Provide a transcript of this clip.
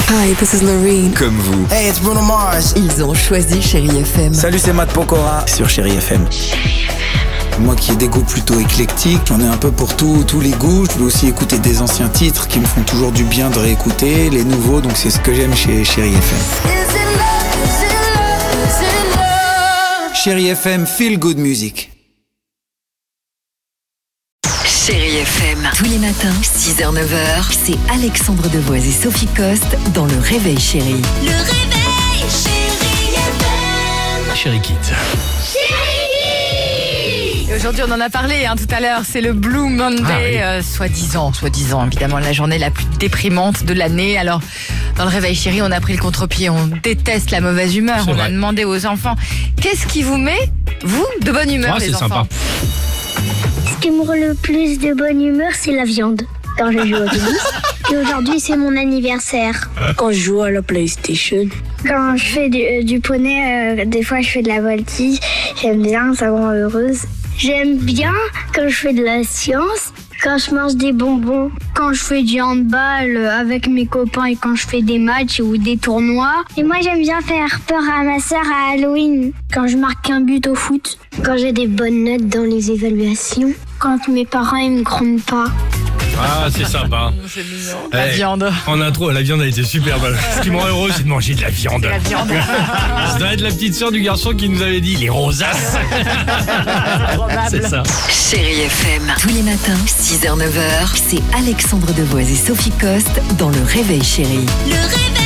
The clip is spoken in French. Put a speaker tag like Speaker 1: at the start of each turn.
Speaker 1: Hi, this is Loreen.
Speaker 2: Comme vous.
Speaker 3: Hey, it's Bruno Mars.
Speaker 1: Ils ont choisi Chérie FM.
Speaker 2: Salut, c'est Matt Pokora sur Chérie FM.
Speaker 4: Moi qui ai des goûts plutôt éclectiques, j'en ai un peu pour tous les goûts. Je peux aussi écouter des anciens titres qui me font toujours du bien de réécouter, les nouveaux, donc c'est ce que j'aime chez Chérie FM. Chérie FM, feel good music.
Speaker 1: Chérie FM. Tous les matins, 6h-9h, c'est Alexandre Devoise et Sophie Coste dans Le Réveil Chérie.
Speaker 5: Le réveil, Chérie FM.
Speaker 6: Chérie Kids.
Speaker 7: Et aujourd'hui, on en a parlé tout à l'heure, c'est le Blue Monday, soi-disant, évidemment, la journée la plus déprimante de l'année. Alors, dans Le Réveil Chérie, on a pris le contre-pied, on déteste la mauvaise humeur.
Speaker 6: C'est
Speaker 7: On
Speaker 6: vrai.
Speaker 7: a demandé aux enfants, qu'est-ce qui vous met, vous, de bonne humeur, les
Speaker 6: c'est
Speaker 7: enfants?
Speaker 6: sympa.
Speaker 8: Ce qui me rend le plus de bonne humeur, c'est la viande. Quand je joue au tennis. Et aujourd'hui, c'est mon anniversaire.
Speaker 9: Quand je joue à la PlayStation.
Speaker 8: Quand je fais du poney, des fois je fais de la voltige. J'aime bien, ça me rend heureuse. J'aime bien quand je fais de la science, quand je mange des bonbons, quand je fais du handball avec mes copains et quand je fais des matchs ou des tournois. Et moi, j'aime bien faire peur à ma sœur à Halloween, quand je marque un but au foot, quand j'ai des bonnes notes dans les évaluations, quand mes parents ils me grondent pas.
Speaker 6: Ah, c'est sympa.
Speaker 7: C'est mignon. La viande.
Speaker 6: En intro, la viande a été super bonne. Ce qui me rend heureux, c'est de manger de la viande.
Speaker 7: La viande.
Speaker 6: Ça doit être la petite sœur du garçon qui nous avait dit les rosaces. C'est ça.
Speaker 1: Chérie FM. Tous les matins, 6h-9h, c'est Alexandre Devoise et Sophie Coste dans Le Réveil Chérie.
Speaker 5: Le réveil.